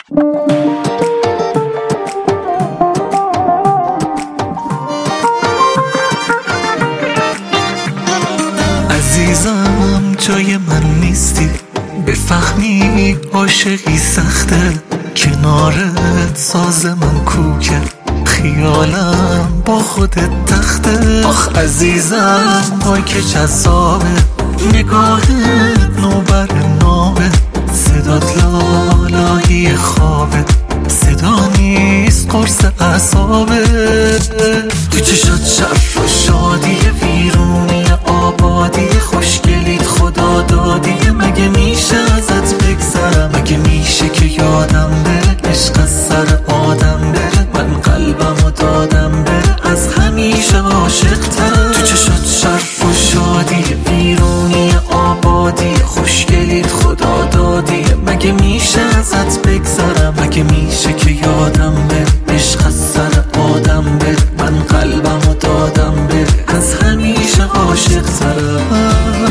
عزیزم جای من نیستی، بفهمی عاشقی سخته، کنارت ساز من کوکه، خیالم با خودت تخته. آخ عزیزم وای که جذابه، نگاهت نوبر نامه، صدات لالایی خوابه، صدا نیست قرص اعصابه. تو چشات شرف و شادی، ویرونی آبادی، خوشگلیت خدا دادی، مگه میشه ازت بگذرم؟ مگه میشه که یادم بره عشق از سر آدم بره؟ من قلبمو دادم بره، از همیشه عاشق ترم. تو چشات شرف و شادی، ویرونی آبادی، خوشگلیت خدا دادی، مگه میشه ازت بگذرم؟ مگه میشه که یادم بره عشق از سر آدم بره؟ من قلبمو دادم بره، از همیشه عاشق ترم.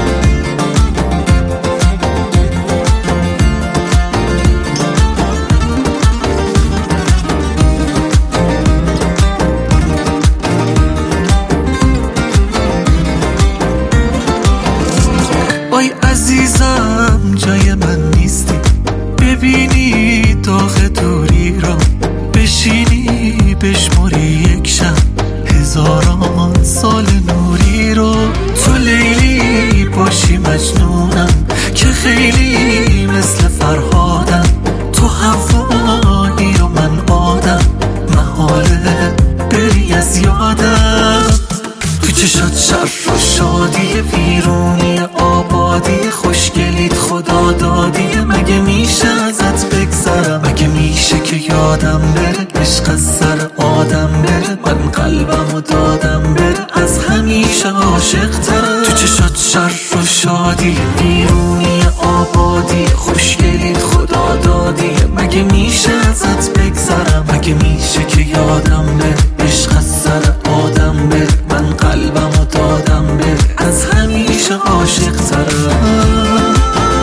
وای عزیزم جای من نیستی، ببینی داغ دوری را، بشینی بشمری یک شب هزاران سال نوری رو. تو لیلی باشی مجنونم که خیلی مثل فرهادم، تو هوایی و من آدم، محاله بری از یادم. تو چشات شرف و شادی، ویرونی آبادی، خوشگلیت خدا دادی، مگه میشه ازت بگذرم؟ مگه میشه که یادم بره عشق از سر آدم بره؟ من قلبمو دادم بره، از همیشه عاشق ترم. تو چشات شرف و شادی، ویرونی آبادی، خوشگلیت خدا دادی، مگه میشه ازت بگذرم؟ مگه میشه که یادم بره عشق از سر آدم بره؟ من قلبمو دادم بره، از همیشه عاشق ترم.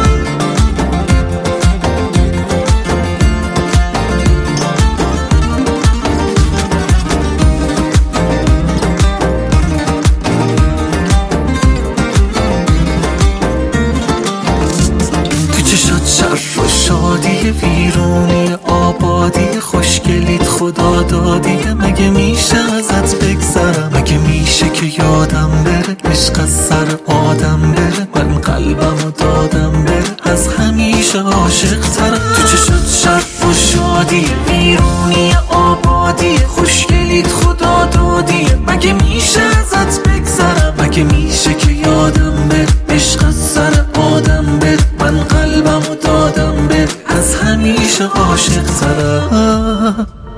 شرف و شادی، ویرونی آبادی، خوشگلیت خدا دادی، مگه میشه ازت بگذرم؟ مگه میشه که یادم بره عشق از سر آدم بره؟ من قلبمو دادم بره، از همیشه عاشق ترم. تو چشات شرف و شادی، ویرونی آبادی، خوشگلیت خدا دادی، مگه میشه ازت بگذرم؟ مگه میشه که یادم بره عشق از سر آدم بره؟ من قلبمو دادم بره، از همیشه عاشق ترم.